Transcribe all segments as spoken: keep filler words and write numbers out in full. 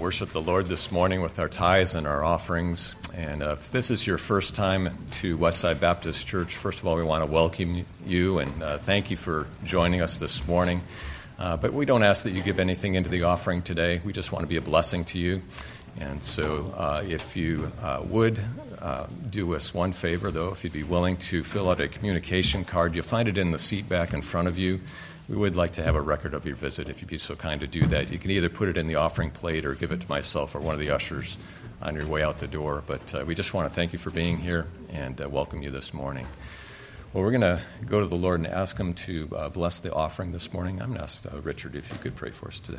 worship the Lord this morning with our tithes and our offerings. And uh, if this is your first time to Westside Baptist Church, first of all, we want to welcome you and uh, thank you for joining us this morning. Uh, but we don't ask that you give anything into the offering today. We just want to be a blessing to you. And so uh, if you uh, would uh, do us one favor, though, if you'd be willing to fill out a communication card, you'll find it in the seat back in front of you. We would like to have a record of your visit, if you'd be so kind to do that. You can either put it in the offering plate or give it to myself or one of the ushers on your way out the door. But uh, we just want to thank you for being here and uh, welcome you this morning. Well, we're going to go to the Lord and ask Him to uh, bless the offering this morning. I'm going to ask uh, Richard if you could pray for us today.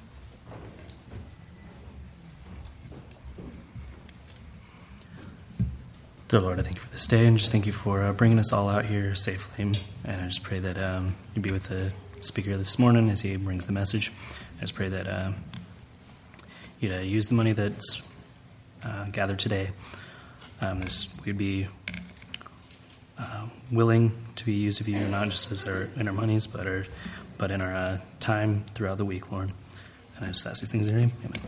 Dear Lord, I thank you for this day, and just thank you for uh, bringing us all out here safely. And I just pray that um, you be with the speaker this morning as he brings the message. I just pray that uh, you'd uh, use the money that's uh, gathered today. Um, this, we'd be uh, willing to be used of you, not just as our in our monies, but our but in our uh, time throughout the week, Lord. And I just ask these things in your name. Amen.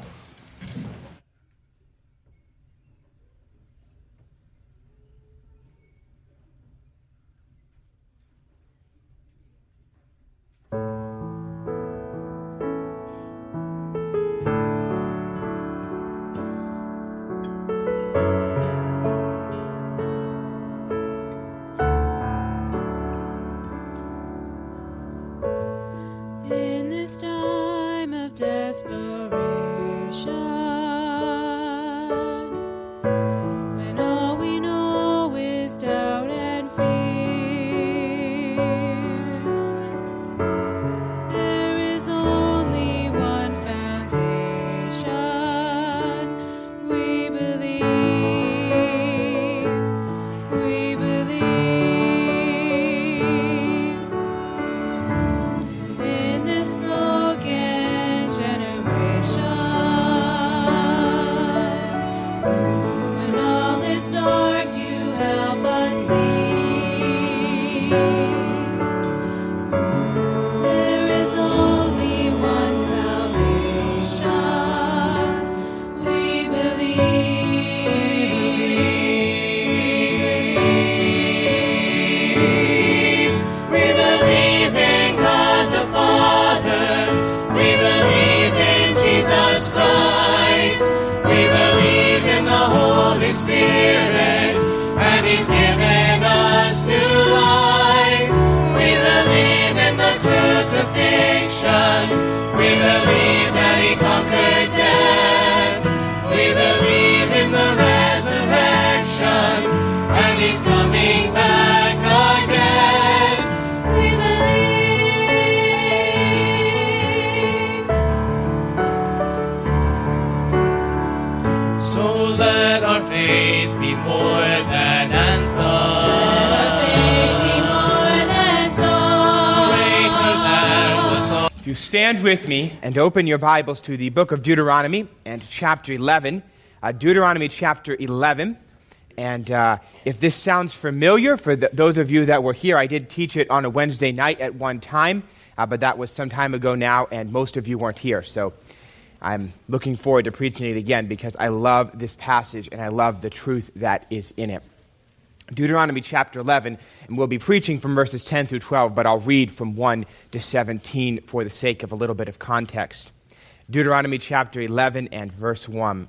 Stand with me and open your Bibles to the book of Deuteronomy and chapter eleven. Uh, Deuteronomy chapter eleven. And uh, if this sounds familiar, for the, those of you that were here, I did teach it on a Wednesday night at one time, uh, but that was some time ago now, and most of you weren't here. So I'm looking forward to preaching it again because I love this passage and I love the truth that is in it. Deuteronomy chapter eleven, and we'll be preaching from verses ten through twelve, but I'll read from one to seventeen for the sake of a little bit of context. Deuteronomy chapter eleven and verse one.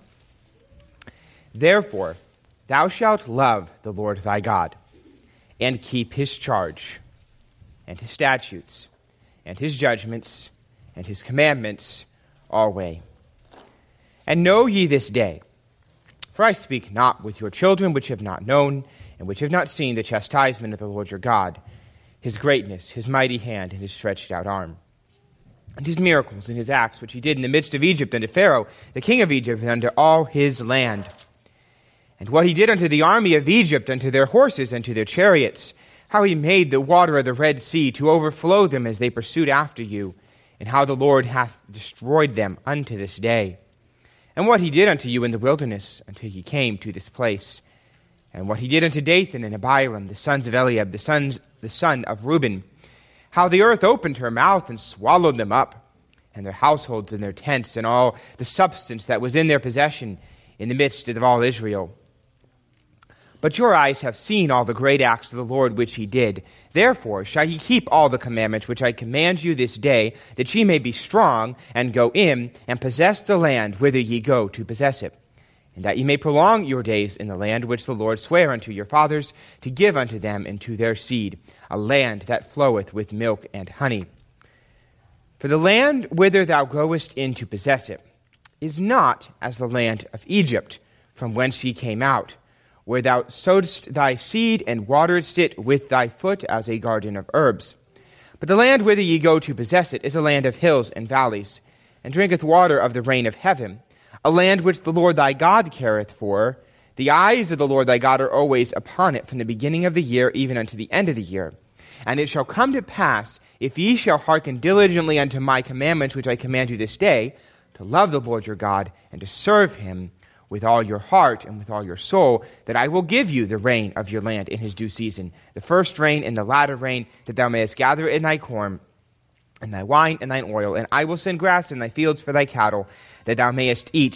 Therefore, thou shalt love the Lord thy God, and keep his charge, and his statutes, and his judgments, and his commandments always. And know ye this day, for I speak not with your children which have not known, and which have not seen the chastisement of the Lord your God, his greatness, his mighty hand, and his stretched out arm, and his miracles and his acts which he did in the midst of Egypt unto Pharaoh, the king of Egypt, and unto all his land. And what he did unto the army of Egypt, unto their horses, and to their chariots, how he made the water of the Red Sea to overflow them as they pursued after you, and how the Lord hath destroyed them unto this day. And what he did unto you in the wilderness, until ye came to this place. And what he did unto Dathan and Abiram, the sons of Eliab, the sons, the son of Reuben, how the earth opened her mouth and swallowed them up, and their households and their tents and all the substance that was in their possession in the midst of all Israel. But your eyes have seen all the great acts of the Lord which he did. Therefore shall ye keep all the commandments which I command you this day, that ye may be strong, and go in, and possess the land whither ye go to possess it, and that ye may prolong your days in the land which the Lord sware unto your fathers, to give unto them and to their seed, a land that floweth with milk and honey. For the land whither thou goest in to possess it is not as the land of Egypt, from whence ye came out, where thou sowedst thy seed and wateredst it with thy foot as a garden of herbs. But the land whither ye go to possess it is a land of hills and valleys, and drinketh water of the rain of heaven, a land which the Lord thy God careth for. The eyes of the Lord thy God are always upon it, from the beginning of the year even unto the end of the year. And it shall come to pass, if ye shall hearken diligently unto my commandments which I command you this day, to love the Lord your God, and to serve him with all your heart and with all your soul, that I will give you the rain of your land in his due season, the first rain and the latter rain, that thou mayest gather in thy corn, and thy wine and thine oil. And I will send grass in thy fields for thy cattle, that thou mayest eat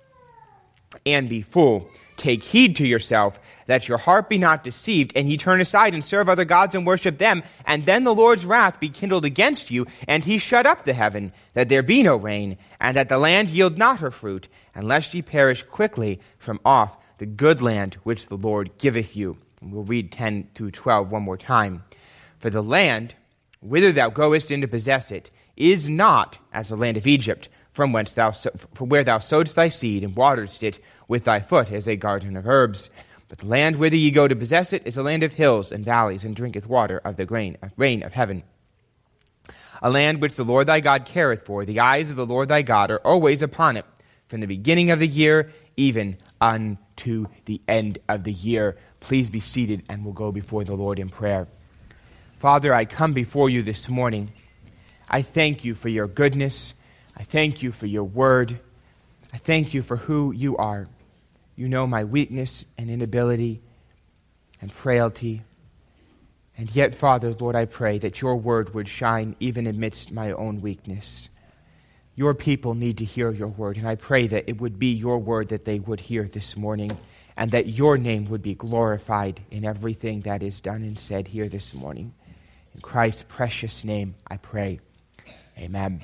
and be full. Take heed to yourself, that your heart be not deceived, and ye turn aside and serve other gods and worship them, and then the Lord's wrath be kindled against you, and he shut up the heaven, that there be no rain, and that the land yield not her fruit, unless ye perish quickly from off the good land which the Lord giveth you. And we'll read ten through twelve one more time. For the land, whither thou goest in to possess it, is not as the land of Egypt, from whence thou so, from where thou sowedst thy seed and wateredst it with thy foot as a garden of herbs. But the land whither ye go to possess it is a land of hills and valleys, and drinketh water of the grain, of rain of heaven. A land which the Lord thy God careth for. The eyes of the Lord thy God are always upon it, from the beginning of the year even unto the end of the year. Please be seated, and we'll go before the Lord in prayer. Father, I come before you this morning. I thank you for your goodness. I thank you for your word. I thank you for who you are. You know my weakness and inability and frailty. And yet, Father, Lord, I pray that your word would shine even amidst my own weakness. Your people need to hear your word, and I pray that it would be your word that they would hear this morning, and that your name would be glorified in everything that is done and said here this morning. In Christ's precious name, I pray. Amen.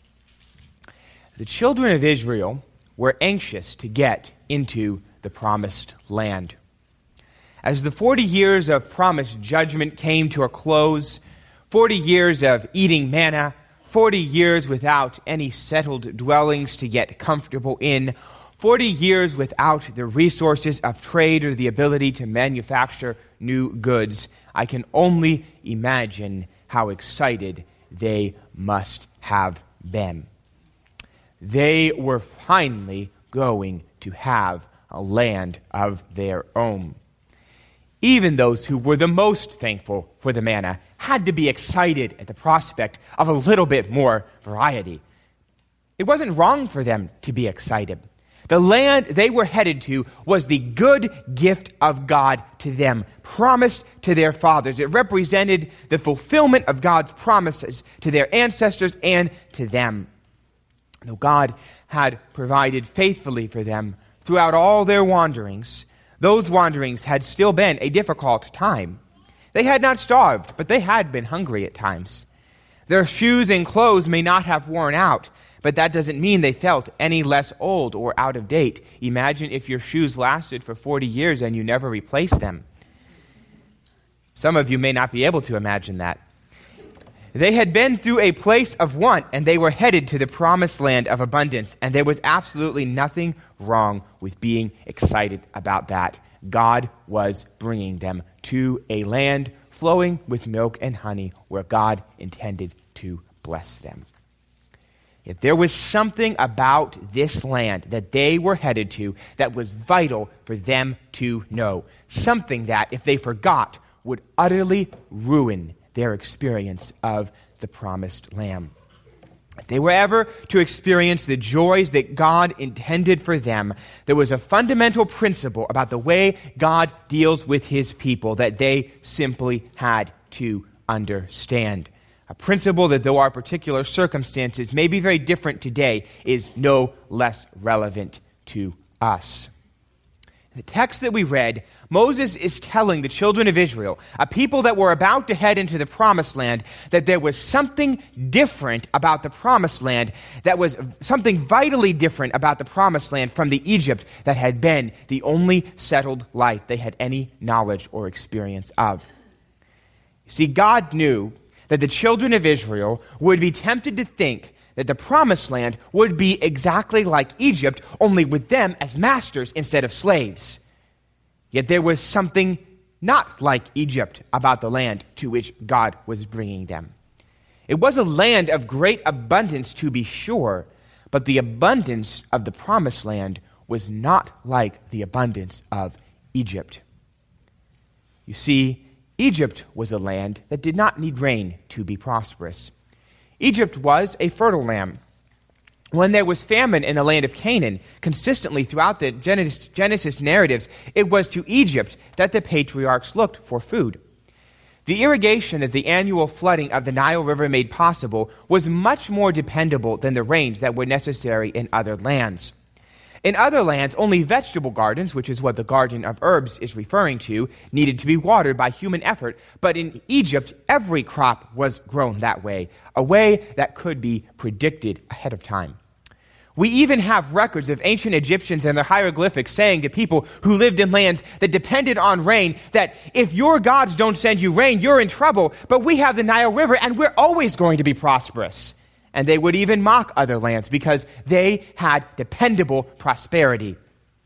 The children of Israel were anxious to get into the promised land. As the forty years of promised judgment came to a close, forty years of eating manna, forty years without any settled dwellings to get comfortable in, forty years without the resources of trade or the ability to manufacture new goods, I can only imagine how excited they must have been. They were finally going to have a land of their own. Even those who were the most thankful for the manna had to be excited at the prospect of a little bit more variety. It wasn't wrong for them to be excited. The land they were headed to was the good gift of God to them, promised to their fathers. It represented the fulfillment of God's promises to their ancestors and to them. Though God had provided faithfully for them throughout all their wanderings, those wanderings had still been a difficult time. They had not starved, but they had been hungry at times. Their shoes and clothes may not have worn out, but that doesn't mean they felt any less old or out of date. Imagine if your shoes lasted for forty years and you never replaced them. Some of you may not be able to imagine that. They had been through a place of want, and they were headed to the promised land of abundance, and there was absolutely nothing wrong with being excited about that. God was bringing them to a land flowing with milk and honey where God intended to bless them. Yet there was something about this land that they were headed to that was vital for them to know. Something that, if they forgot, would utterly ruin their experience of the promised land. If they were ever to experience the joys that God intended for them, there was a fundamental principle about the way God deals with his people that they simply had to understand. A principle that, though our particular circumstances may be very different today, is no less relevant to us. In the text that we read, Moses is telling the children of Israel, a people that were about to head into the promised land, that there was something different about the promised land, that was something vitally different about the promised land from the Egypt that had been the only settled life they had any knowledge or experience of. You see, God knew that the children of Israel would be tempted to think that the promised land would be exactly like Egypt, only with them as masters instead of slaves. Yet there was something not like Egypt about the land to which God was bringing them. It was a land of great abundance, to be sure, but the abundance of the promised land was not like the abundance of Egypt. You see, Egypt was a land that did not need rain to be prosperous. Egypt was a fertile land. When there was famine in the land of Canaan, consistently throughout the Genesis, Genesis narratives, it was to Egypt that the patriarchs looked for food. The irrigation that the annual flooding of the Nile River made possible was much more dependable than the rains that were necessary in other lands. In other lands, only vegetable gardens, which is what the Garden of Herbs is referring to, needed to be watered by human effort. But in Egypt, every crop was grown that way, a way that could be predicted ahead of time. We even have records of ancient Egyptians and their hieroglyphics saying to people who lived in lands that depended on rain that if your gods don't send you rain, you're in trouble, but we have the Nile River and we're always going to be prosperous. And they would even mock other lands because they had dependable prosperity.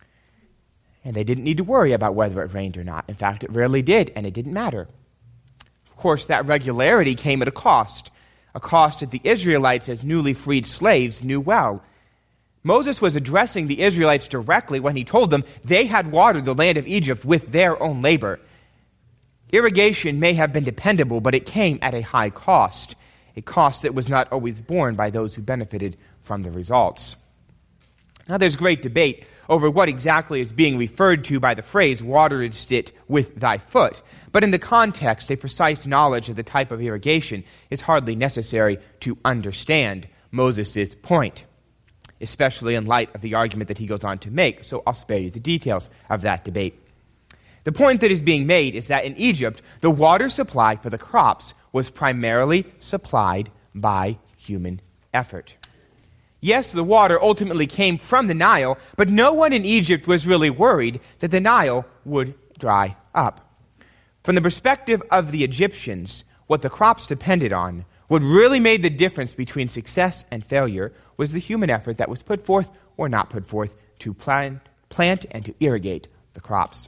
And they didn't need to worry about whether it rained or not. In fact, it rarely did, and it didn't matter. Of course, that regularity came at a cost, a cost that the Israelites, as newly freed slaves, knew well. Moses was addressing the Israelites directly when he told them they had watered the land of Egypt with their own labor. Irrigation may have been dependable, but it came at a high cost. A cost that was not always borne by those who benefited from the results. Now, there's great debate over what exactly is being referred to by the phrase, wateredst it with thy foot. But in the context, a precise knowledge of the type of irrigation is hardly necessary to understand Moses' point, especially in light of the argument that he goes on to make. So I'll spare you the details of that debate. The point that is being made is that in Egypt, the water supply for the crops was primarily supplied by human effort. Yes, the water ultimately came from the Nile, but no one in Egypt was really worried that the Nile would dry up. From the perspective of the Egyptians, what the crops depended on, what really made the difference between success and failure, was the human effort that was put forth or not put forth to plant, plant and to irrigate the crops.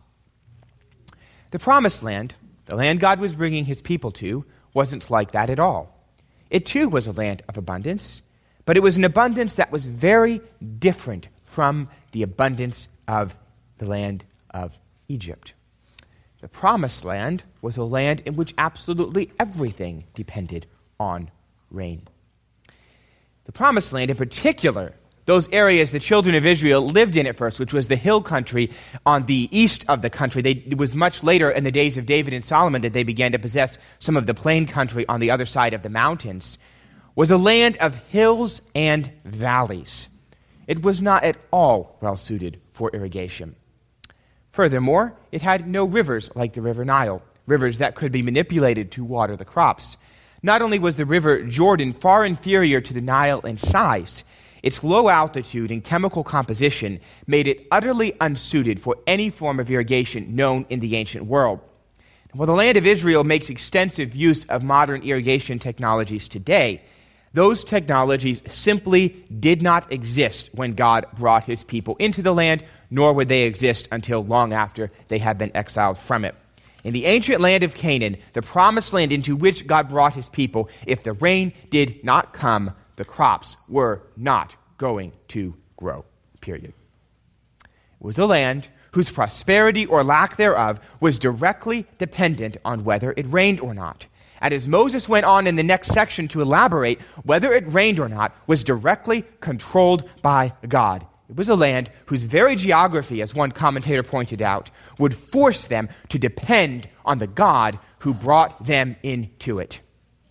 The Promised Land, the land God was bringing his people to, wasn't like that at all. It too was a land of abundance, but it was an abundance that was very different from the abundance of the land of Egypt. The Promised Land was a land in which absolutely everything depended on rain. The Promised Land in particular, those areas the children of Israel lived in at first, which was the hill country on the east of the country. They, it was much later in the days of David and Solomon that they began to possess some of the plain country on the other side of the mountains, was a land of hills and valleys. It was not at all well suited for irrigation. Furthermore, it had no rivers like the River Nile, rivers that could be manipulated to water the crops. Not only was the River Jordan far inferior to the Nile in size, its low altitude and chemical composition made it utterly unsuited for any form of irrigation known in the ancient world. While the land of Israel makes extensive use of modern irrigation technologies today, those technologies simply did not exist when God brought his people into the land, nor would they exist until long after they had been exiled from it. In the ancient land of Canaan, the promised land into which God brought his people, if the rain did not come, the crops were not going to grow, period. It was a land whose prosperity or lack thereof was directly dependent on whether it rained or not. And as Moses went on in the next section to elaborate, whether it rained or not was directly controlled by God. It was a land whose very geography, as one commentator pointed out, would force them to depend on the God who brought them into it. It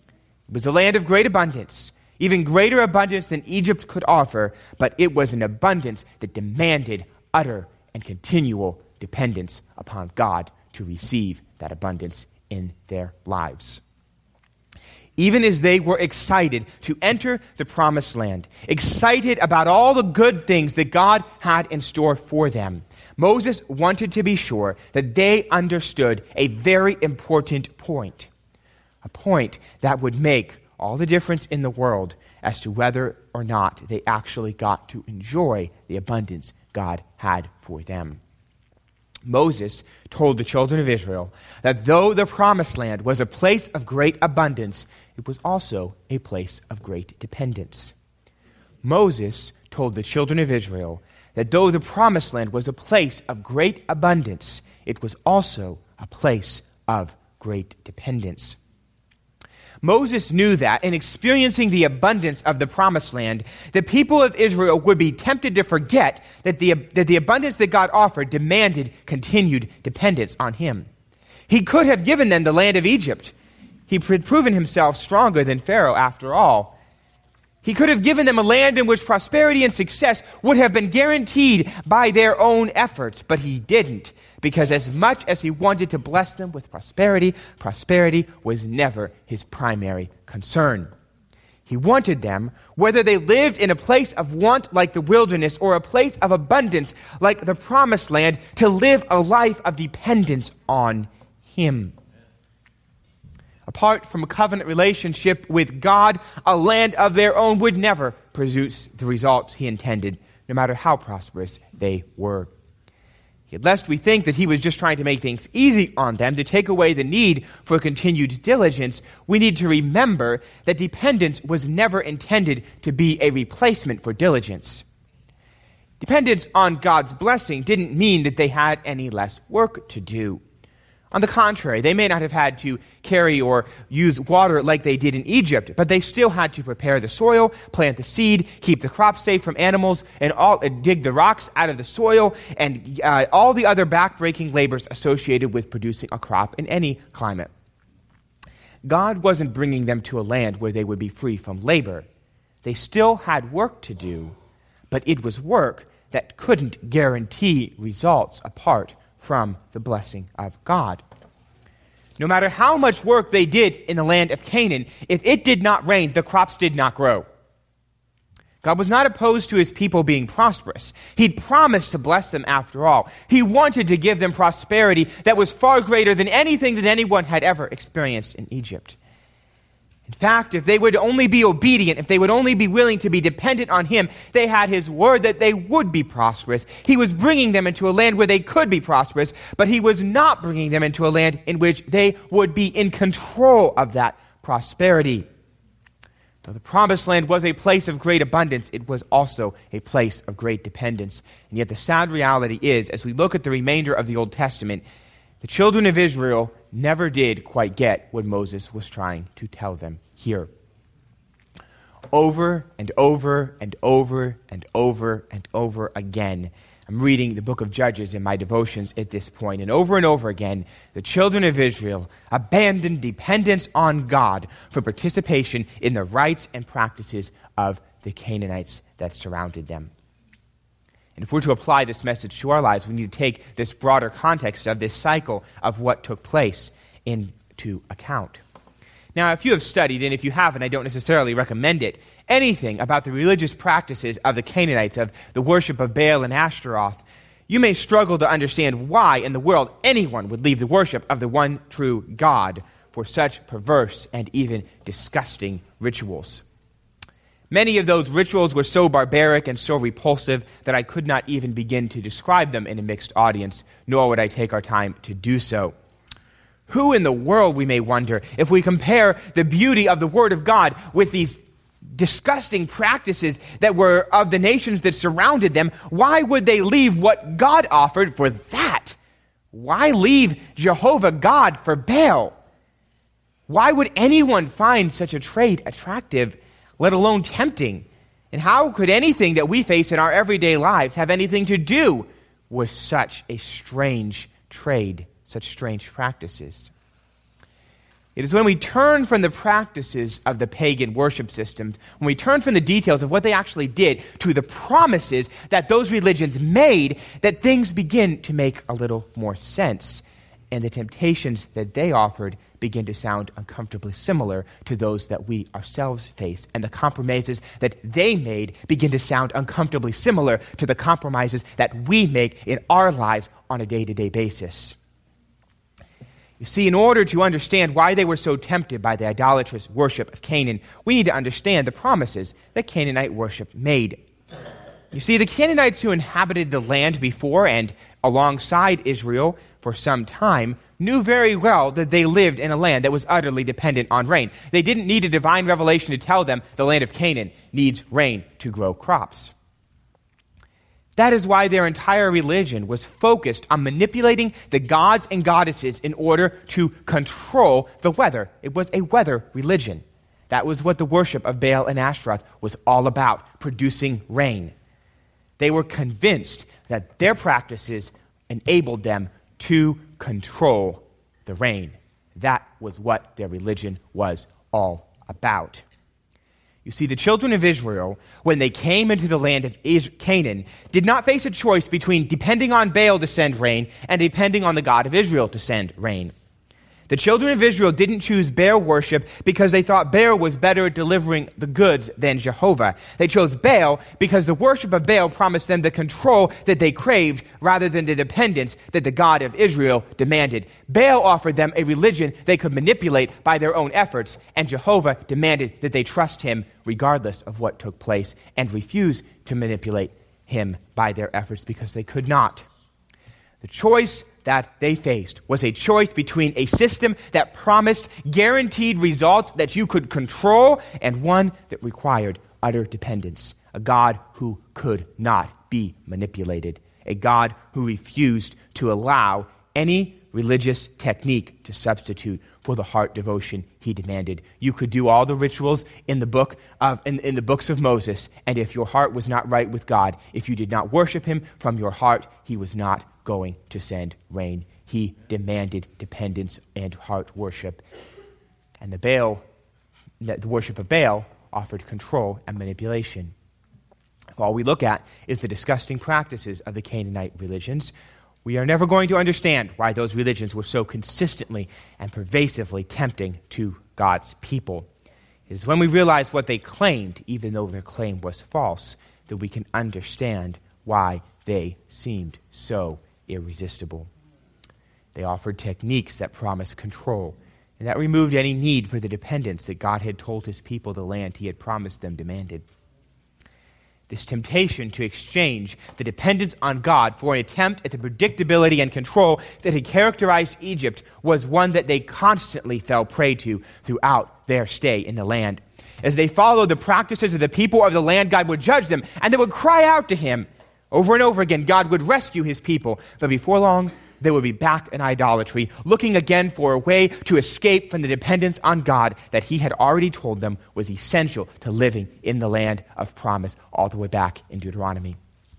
It was a land of great abundance, even greater abundance than Egypt could offer, but it was an abundance that demanded utter and continual dependence upon God to receive that abundance in their lives. Even as they were excited to enter the promised land, excited about all the good things that God had in store for them, Moses wanted to be sure that they understood a very important point, a point that would make all the difference in the world as to whether or not they actually got to enjoy the abundance God had for them. Moses told the children of Israel that though the promised land was a place of great abundance, it was also a place of great dependence. Moses told the children of Israel that though the promised land was a place of great abundance, it was also a place of great dependence. Moses knew that in experiencing the abundance of the promised land, the people of Israel would be tempted to forget that the, that the abundance that God offered demanded continued dependence on him. He could have given them the land of Egypt. He had proven himself stronger than Pharaoh after all. He could have given them a land in which prosperity and success would have been guaranteed by their own efforts, but he didn't, because as much as he wanted to bless them with prosperity, prosperity was never his primary concern. He wanted them, whether they lived in a place of want like the wilderness or a place of abundance like the promised land, to live a life of dependence on him. Apart from a covenant relationship with God, a land of their own would never produce the results he intended, no matter how prosperous they were. Yet lest we think that he was just trying to make things easy on them, to take away the need for continued diligence, we need to remember that dependence was never intended to be a replacement for diligence. Dependence on God's blessing didn't mean that they had any less work to do. On the contrary, they may not have had to carry or use water like they did in Egypt, but they still had to prepare the soil, plant the seed, keep the crop safe from animals, and all, uh, dig the rocks out of the soil, and uh, all the other backbreaking labors associated with producing a crop in any climate. God wasn't bringing them to a land where they would be free from labor. They still had work to do, but it was work that couldn't guarantee results apart from the blessing of God. No matter how much work they did in the land of Canaan, if it did not rain, the crops did not grow. God was not opposed to his people being prosperous. He'd promised to bless them after all. He wanted to give them prosperity that was far greater than anything that anyone had ever experienced in Egypt. In fact, if they would only be obedient, if they would only be willing to be dependent on him, they had his word that they would be prosperous. He was bringing them into a land where they could be prosperous, but he was not bringing them into a land in which they would be in control of that prosperity. Though the promised land was a place of great abundance, it was also a place of great dependence. And yet the sad reality is, as we look at the remainder of the Old Testament, the children of Israel never did quite get what Moses was trying to tell them here. Over and over and over and over and over again, I'm reading the book of Judges in my devotions at this point, and over and over again, the children of Israel abandoned dependence on God for participation in the rites and practices of the Canaanites that surrounded them. And if we're to apply this message to our lives, we need to take this broader context of this cycle of what took place into account. Now, if you have studied, and if you haven't, I don't necessarily recommend it, anything about the religious practices of the Canaanites, of the worship of Baal and Ashtaroth, you may struggle to understand why in the world anyone would leave the worship of the one true God for such perverse and even disgusting rituals. Many of those rituals were so barbaric and so repulsive that I could not even begin to describe them in a mixed audience, nor would I take our time to do so. Who in the world, we may wonder, if we compare the beauty of the Word of God with these disgusting practices that were of the nations that surrounded them, why would they leave what God offered for that? Why leave Jehovah God for Baal? Why would anyone find such a trait attractive, let alone tempting? And how could anything that we face in our everyday lives have anything to do with such a strange trade, such strange practices? It is when we turn from the practices of the pagan worship systems, when we turn from the details of what they actually did to the promises that those religions made, that things begin to make a little more sense. And the temptations that they offered begin to sound uncomfortably similar to those that we ourselves face. And the compromises that they made begin to sound uncomfortably similar to the compromises that we make in our lives on a day-to-day basis. You see, in order to understand why they were so tempted by the idolatrous worship of Canaan, we need to understand the promises that Canaanite worship made. You see, the Canaanites who inhabited the land before and alongside Israel for some time knew very well that they lived in a land that was utterly dependent on rain. They didn't need a divine revelation to tell them the land of Canaan needs rain to grow crops. That is why their entire religion was focused on manipulating the gods and goddesses in order to control the weather. It was a weather religion. That was what the worship of Baal and Ashtaroth was all about, producing rain. They were convinced that their practices enabled them to control the rain. That was what their religion was all about. You see, the children of Israel, when they came into the land of Canaan, did not face a choice between depending on Baal to send rain and depending on the God of Israel to send rain. The children of Israel didn't choose Baal worship because they thought Baal was better at delivering the goods than Jehovah. They chose Baal because the worship of Baal promised them the control that they craved rather than the dependence that the God of Israel demanded. Baal offered them a religion they could manipulate by their own efforts, and Jehovah demanded that they trust him regardless of what took place and refuse to manipulate him by their efforts because they could not. The choice that they faced was a choice between a system that promised guaranteed results that you could control and one that required utter dependence, a God who could not be manipulated, a God who refused to allow any religious technique to substitute for the heart devotion he demanded. You could do all the rituals in the book of in, in the books of Moses, and if your heart was not right with God, if you did not worship him from your heart, he was not going to send rain. He demanded dependence and heart worship. And the Baal, the worship of Baal offered control and manipulation. If all we look at is the disgusting practices of the Canaanite religions, we are never going to understand why those religions were so consistently and pervasively tempting to God's people. It is when we realize what they claimed, even though their claim was false, that we can understand why they seemed so irresistible. They offered techniques that promised control, and that removed any need for the dependence that God had told his people the land he had promised them demanded. This temptation to exchange the dependence on God for an attempt at the predictability and control that had characterized Egypt was one that they constantly fell prey to throughout their stay in the land. As they followed the practices of the people of the land, God would judge them, and they would cry out to him. Over and over again, God would rescue his people, but before long, they would be back in idolatry, looking again for a way to escape from the dependence on God that he had already told them was essential to living in the land of promise, all the way back in Deuteronomy.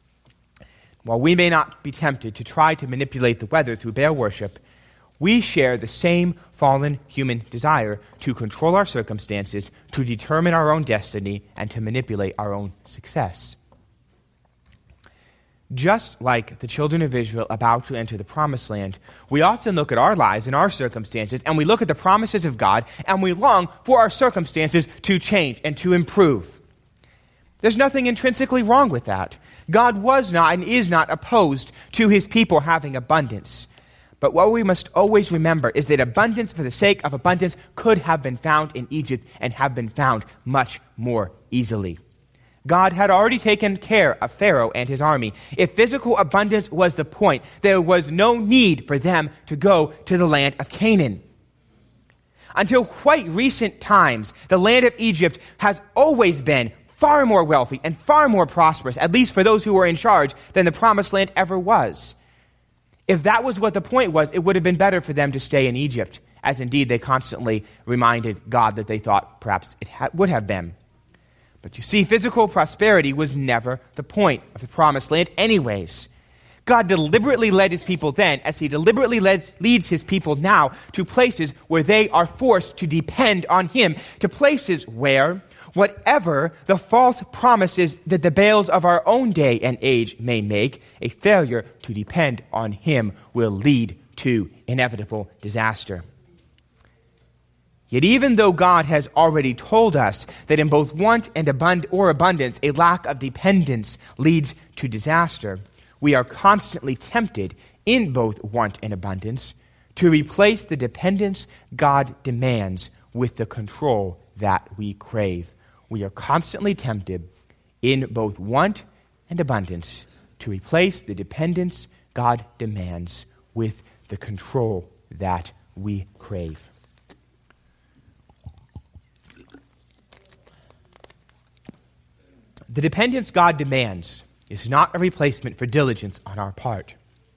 While we may not be tempted to try to manipulate the weather through Baal worship, we share the same fallen human desire to control our circumstances, to determine our own destiny, and to manipulate our own success. Just like the children of Israel about to enter the promised land, we often look at our lives and our circumstances, and we look at the promises of God, and we long for our circumstances to change and to improve. There's nothing intrinsically wrong with that. God was not and is not opposed to his people having abundance. But what we must always remember is that abundance for the sake of abundance could have been found in Egypt and have been found much more easily. God had already taken care of Pharaoh and his army. If physical abundance was the point, there was no need for them to go to the land of Canaan. Until quite recent times, the land of Egypt has always been far more wealthy and far more prosperous, at least for those who were in charge, than the promised land ever was. If that was what the point was, it would have been better for them to stay in Egypt, as indeed they constantly reminded God that they thought perhaps it ha- would have been. But you see, physical prosperity was never the point of the promised land anyways. God deliberately led his people then, as he deliberately leads, leads his people now, to places where they are forced to depend on him, to places where whatever the false promises that the Baals of our own day and age may make, a failure to depend on him will lead to inevitable disaster. Yet even though God has already told us that in both want and abund- or abundance, a lack of dependence leads to disaster, we are constantly tempted in both want and abundance to replace the dependence God demands with the control that we crave. We are constantly tempted in both want and abundance to replace the dependence God demands with the control that we crave. The dependence God demands is not a replacement for diligence on our part.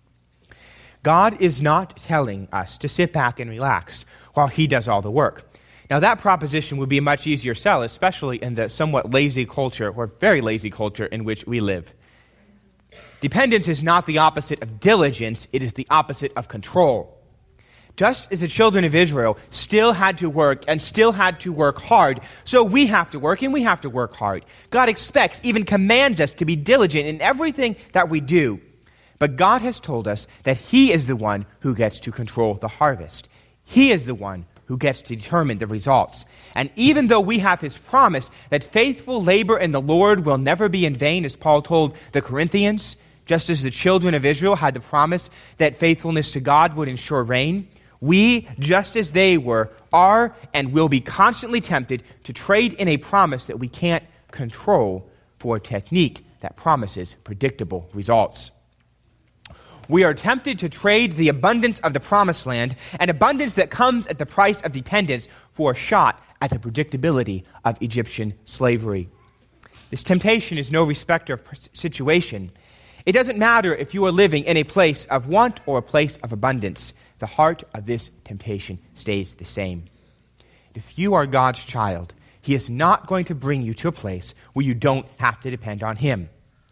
God is not telling us to sit back and relax while he does all the work. Now, that proposition would be a much easier sell, especially in the somewhat lazy culture, or very lazy culture, in which we live. Dependence is not the opposite of diligence, it is the opposite of control. Just as the children of Israel still had to work and still had to work hard, so we have to work and we have to work hard. God expects, even commands us to be diligent in everything that we do. But God has told us that he is the one who gets to control the harvest. He is the one who gets to determine the results. And even though we have his promise that faithful labor in the Lord will never be in vain, as Paul told the Corinthians, just as the children of Israel had the promise that faithfulness to God would ensure rain, we, just as they were, are and will be constantly tempted to trade in a promise that we can't control for a technique that promises predictable results. We are tempted to trade the abundance of the promised land, an abundance that comes at the price of dependence, for a shot at the predictability of Egyptian slavery. This temptation is no respecter of situation. It doesn't matter if you are living in a place of want or a place of abundance. The heart of this temptation stays the same. If you are God's child, he is not going to bring you to a place where you don't have to depend on him.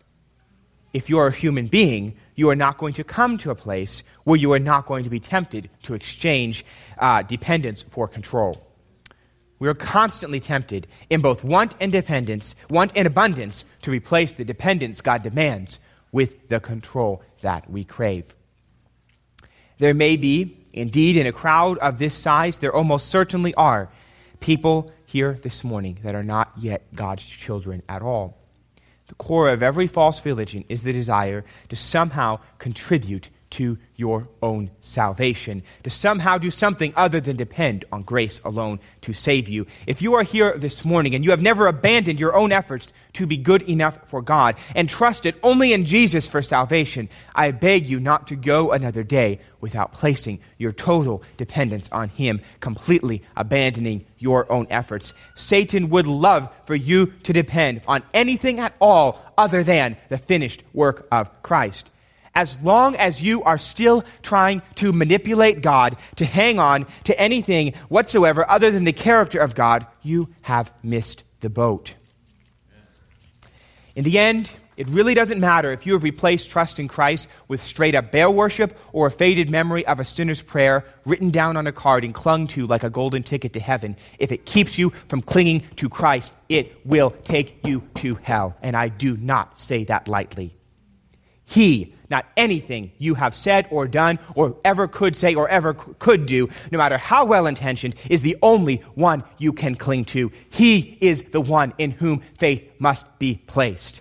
If you are a human being, you are not going to come to a place where you are not going to be tempted to exchange uh, dependence for control. We are constantly tempted in both want and dependence, want and abundance, to replace the dependence God demands with the control that we crave. There may be, indeed, in a crowd of this size, there almost certainly are people here this morning that are not yet God's children at all. The core of every false religion is the desire to somehow contribute to your own salvation, to somehow do something other than depend on grace alone to save you. If you are here this morning and you have never abandoned your own efforts to be good enough for God and trusted only in Jesus for salvation, I beg you not to go another day without placing your total dependence on him, completely abandoning your own efforts. Satan would love for you to depend on anything at all other than the finished work of Christ. As long as you are still trying to manipulate God to hang on to anything whatsoever other than the character of God, you have missed the boat. In the end, it really doesn't matter if you have replaced trust in Christ with straight-up Baal worship or a faded memory of a sinner's prayer written down on a card and clung to like a golden ticket to heaven. If it keeps you from clinging to Christ, it will take you to hell. And I do not say that lightly. He, not anything you have said or done or ever could say or ever c- could do, no matter how well-intentioned, is the only one you can cling to. He is the one in whom faith must be placed.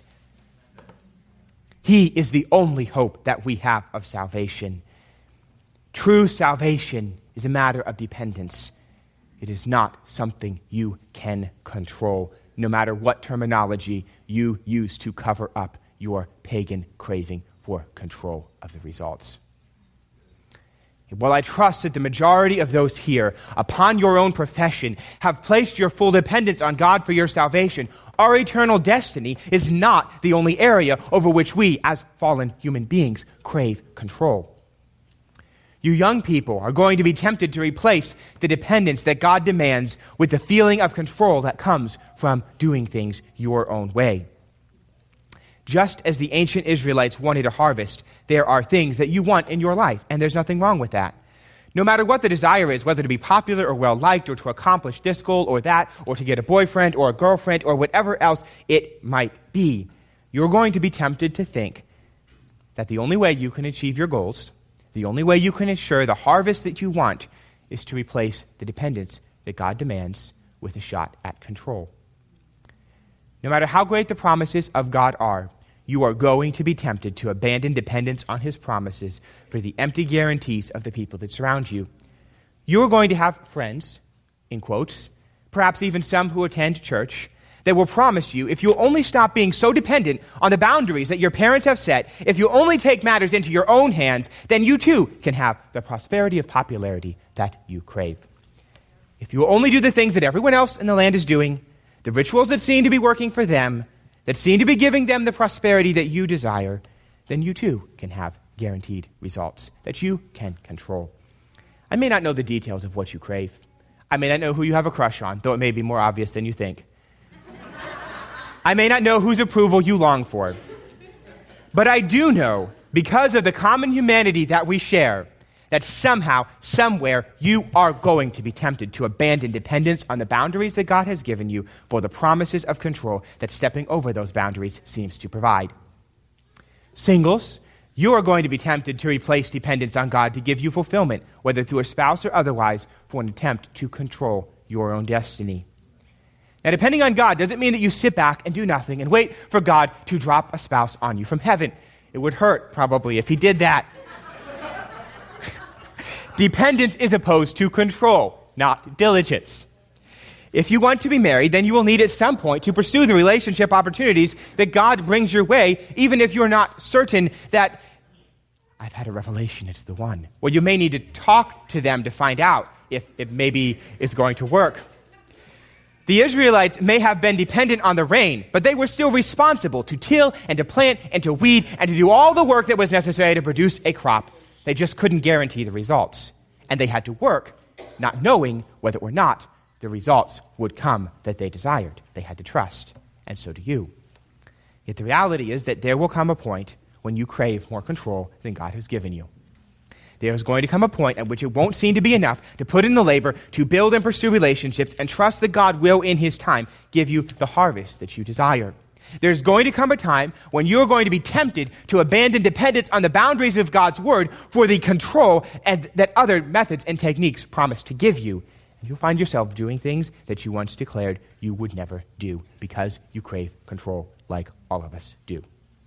He is the only hope that we have of salvation. True salvation is a matter of dependence. It is not something you can control, no matter what terminology you use to cover up your pagan craving for control of the results. Well, I trust that the majority of those here, upon your own profession, have placed your full dependence on God for your salvation. Our eternal destiny is not the only area over which we, as fallen human beings, crave control. You young people are going to be tempted to replace the dependence that God demands with the feeling of control that comes from doing things your own way. Just as the ancient Israelites wanted a harvest, there are things that you want in your life, and there's nothing wrong with that. No matter what the desire is, whether to be popular or well-liked, or to accomplish this goal or that, or to get a boyfriend or a girlfriend, or whatever else it might be, you're going to be tempted to think that the only way you can achieve your goals, the only way you can ensure the harvest that you want, is to replace the dependence that God demands with a shot at control. No matter how great the promises of God are, you are going to be tempted to abandon dependence on his promises for the empty guarantees of the people that surround you. You are going to have friends, in quotes, perhaps even some who attend church, that will promise you if you'll only stop being so dependent on the boundaries that your parents have set, if you'll only take matters into your own hands, then you too can have the prosperity of popularity that you crave. If you will only do the things that everyone else in the land is doing, the rituals that seem to be working for them, that seem to be giving them the prosperity that you desire, then you too can have guaranteed results that you can control. I may not know the details of what you crave. I may not know who you have a crush on, though it may be more obvious than you think. I may not know whose approval you long for. But I do know, because of the common humanity that we share, that somehow, somewhere, you are going to be tempted to abandon dependence on the boundaries that God has given you for the promises of control that stepping over those boundaries seems to provide. Singles, you are going to be tempted to replace dependence on God to give you fulfillment, whether through a spouse or otherwise, for an attempt to control your own destiny. Now, depending on God doesn't mean that you sit back and do nothing and wait for God to drop a spouse on you from heaven. It would hurt, probably, if he did that. Dependence is opposed to control, not diligence. If you want to be married, then you will need at some point to pursue the relationship opportunities that God brings your way, even if you're not certain that, I've had a revelation, it's the one. Well, you may need to talk to them to find out if it maybe is going to work. The Israelites may have been dependent on the rain, but they were still responsible to till and to plant and to weed and to do all the work that was necessary to produce a crop. They just couldn't guarantee the results. And they had to work, not knowing whether or not the results would come that they desired. They had to trust, and so do you. Yet the reality is that there will come a point when you crave more control than God has given you. There is going to come a point at which it won't seem to be enough to put in the labor, to build and pursue relationships, and trust that God will, in his time, give you the harvest that you desire. There's going to come a time when you're going to be tempted to abandon dependence on the boundaries of God's word for the control and that other methods and techniques promise to give you. And you'll find yourself doing things that you once declared you would never do because you crave control like all of us do.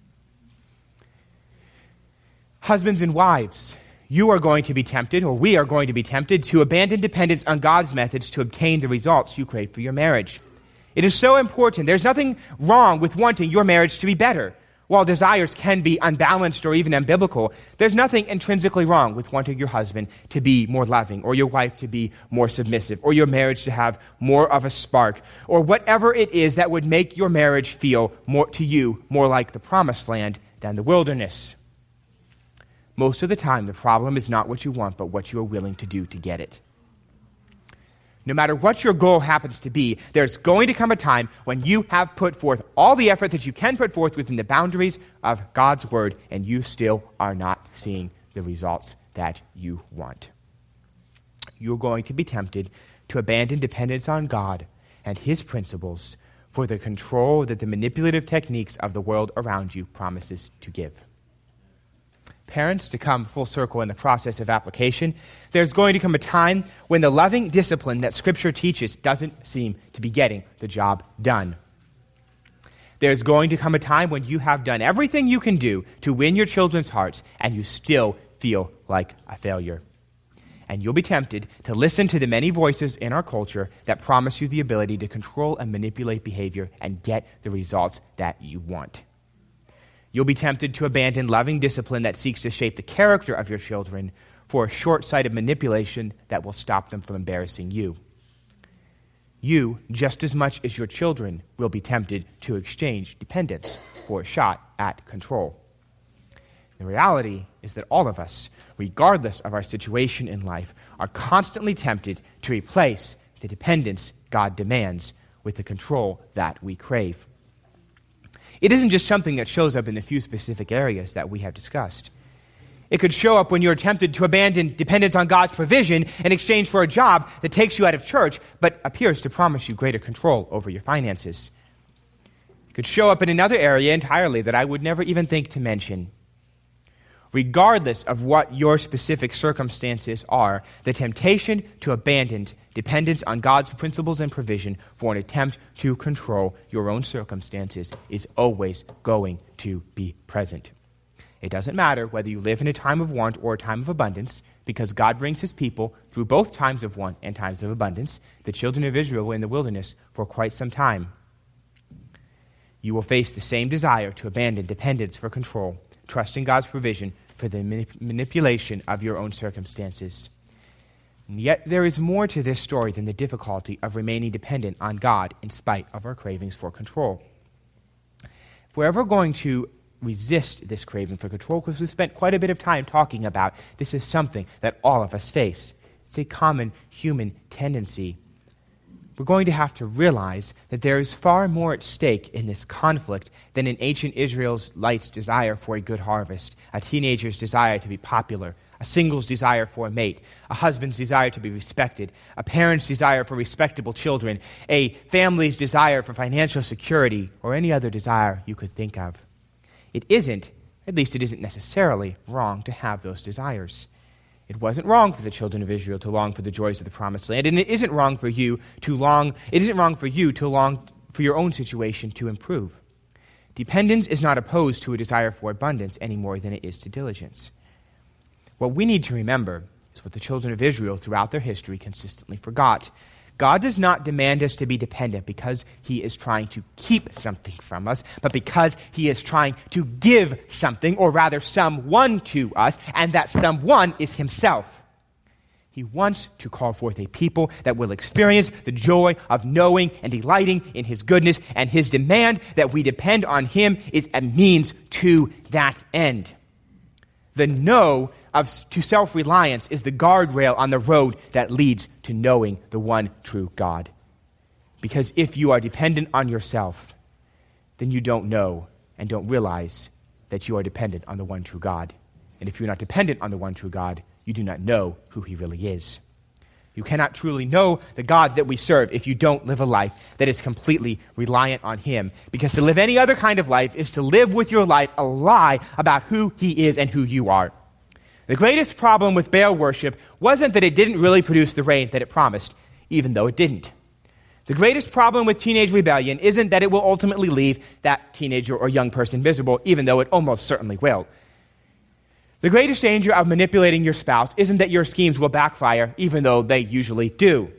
Husbands and wives, you are going to be tempted, or we are going to be tempted, to abandon dependence on God's methods to obtain the results you crave for your marriage. It is so important. There's nothing wrong with wanting your marriage to be better. While desires can be unbalanced or even unbiblical, there's nothing intrinsically wrong with wanting your husband to be more loving, or your wife to be more submissive, or your marriage to have more of a spark, or whatever it is that would make your marriage feel more to you more like the promised land than the wilderness. Most of the time, the problem is not what you want, but what you are willing to do to get it. No matter what your goal happens to be, there's going to come a time when you have put forth all the effort that you can put forth within the boundaries of God's word, and you still are not seeing the results that you want. You're going to be tempted to abandon dependence on God and his principles for the control that the manipulative techniques of the world around you promises to give. Parents, to come full circle in the process of application, there's going to come a time when the loving discipline that Scripture teaches doesn't seem to be getting the job done. There's going to come a time when you have done everything you can do to win your children's hearts, and you still feel like a failure. And you'll be tempted to listen to the many voices in our culture that promise you the ability to control and manipulate behavior and get the results that you want. You'll be tempted to abandon loving discipline that seeks to shape the character of your children for a short-sighted manipulation that will stop them from embarrassing you. You, just as much as your children, will be tempted to exchange dependence for a shot at control. The reality is that all of us, regardless of our situation in life, are constantly tempted to replace the dependence God demands with the control that we crave. It isn't just something that shows up in the few specific areas that we have discussed. It could show up when you're tempted to abandon dependence on God's provision in exchange for a job that takes you out of church but appears to promise you greater control over your finances. It could show up in another area entirely that I would never even think to mention. Regardless of what your specific circumstances are, the temptation to abandon dependence on God's principles and provision for an attempt to control your own circumstances is always going to be present. It doesn't matter whether you live in a time of want or a time of abundance, because God brings his people through both times of want and times of abundance. The children of Israel were in the wilderness for quite some time. You will face the same desire to abandon dependence for control, trusting God's provision for the manip- manipulation of your own circumstances. And yet there is more to this story than the difficulty of remaining dependent on God in spite of our cravings for control. If we're ever going to resist this craving for control, because we've spent quite a bit of time talking about this is something that all of us face. It's a common human tendency. We're going to have to realize that there is far more at stake in this conflict than in ancient Israelites' desire for a good harvest, a teenager's desire to be popular, a single's desire for a mate, a husband's desire to be respected, a parent's desire for respectable children, a family's desire for financial security, or any other desire you could think of. It isn't, at least it isn't necessarily, wrong to have those desires. It wasn't wrong for the children of Israel to long for the joys of the promised land, and it isn't wrong for you to long, it isn't wrong for you to long for your own situation to improve. Dependence is not opposed to a desire for abundance any more than it is to diligence. What we need to remember is what the children of Israel throughout their history consistently forgot. God does not demand us to be dependent because he is trying to keep something from us, but because he is trying to give something, or rather someone, to us, and that someone is himself. He wants to call forth a people that will experience the joy of knowing and delighting in his goodness, and his demand that we depend on him is a means to that end. The no of, to self-reliance is the guardrail on the road that leads to knowing the one true God. Because if you are dependent on yourself, then you don't know and don't realize that you are dependent on the one true God. And if you're not dependent on the one true God, you do not know who he really is. You cannot truly know the God that we serve if you don't live a life that is completely reliant on him. Because to live any other kind of life is to live with your life a lie about who he is and who you are. The greatest problem with Baal worship wasn't that it didn't really produce the rain that it promised, even though it didn't. The greatest problem with teenage rebellion isn't that it will ultimately leave that teenager or young person miserable, even though it almost certainly will. The greatest danger of manipulating your spouse isn't that your schemes will backfire, even though they usually do.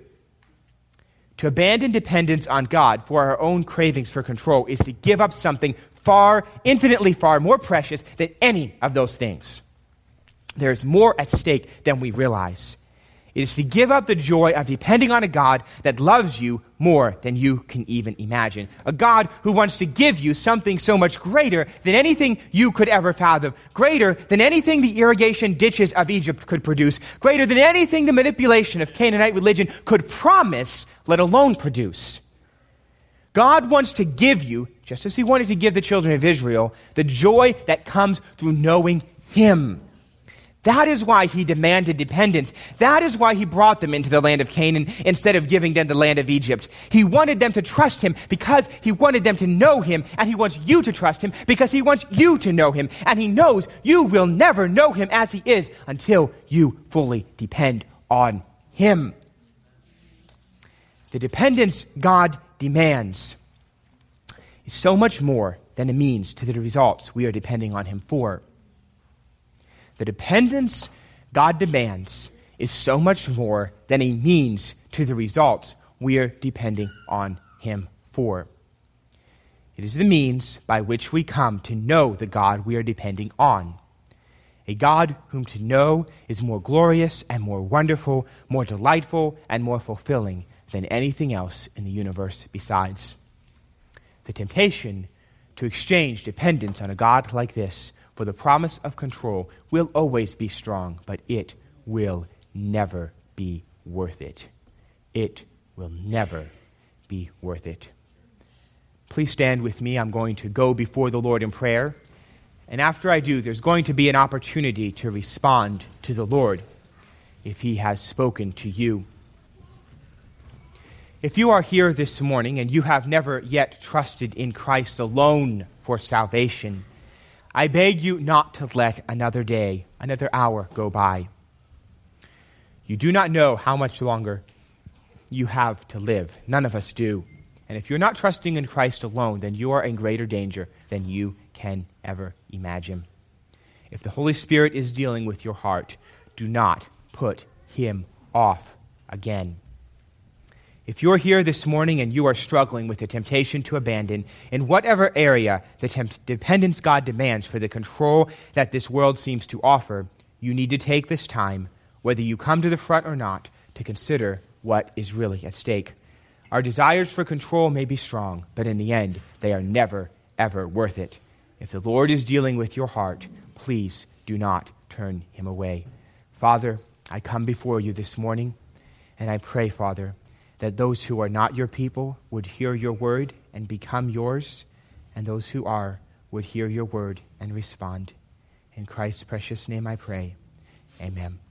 To abandon dependence on God for our own cravings for control is to give up something far, infinitely far more precious than any of those things. There's more at stake than we realize. It is to give up the joy of depending on a God that loves you more than you can even imagine. A God who wants to give you something so much greater than anything you could ever fathom, greater than anything the irrigation ditches of Egypt could produce, greater than anything the manipulation of Canaanite religion could promise, let alone produce. God wants to give you, just as he wanted to give the children of Israel, the joy that comes through knowing him. That is why he demanded dependence. That is why he brought them into the land of Canaan instead of giving them the land of Egypt. He wanted them to trust him because he wanted them to know him, and he wants you to trust him because he wants you to know him, and he knows you will never know him as he is until you fully depend on him. The dependence God demands is so much more than a means to the results we are depending on him for. The dependence God demands is so much more than a means to the results we are depending on him for. It is the means by which we come to know the God we are depending on. A God whom to know is more glorious and more wonderful, more delightful and more fulfilling than anything else in the universe besides. The temptation to exchange dependence on a God like this for the promise of control will always be strong, but it will never be worth it. It will never be worth it. please stand with me. I'm going to go before the Lord in prayer. And after I do, there's going to be an opportunity to respond to the Lord if he has spoken to you. If you are here this morning and you have never yet trusted in Christ alone for salvation, I beg you not to let another day, another hour go by. You do not know how much longer you have to live. None of us do. And if you're not trusting in Christ alone, then you are in greater danger than you can ever imagine. If the Holy Spirit is dealing with your heart, do not put him off again. If you're here this morning and you are struggling with the temptation to abandon in whatever area the temp- dependence God demands for the control that this world seems to offer, you need to take this time, whether you come to the front or not, to consider what is really at stake. Our desires for control may be strong, but in the end, they are never, ever worth it. If the Lord is dealing with your heart, please do not turn him away. Father, I come before you this morning, and I pray, Father, that those who are not your people would hear your word and become yours, and those who are would hear your word and respond. In Christ's precious name I pray. Amen.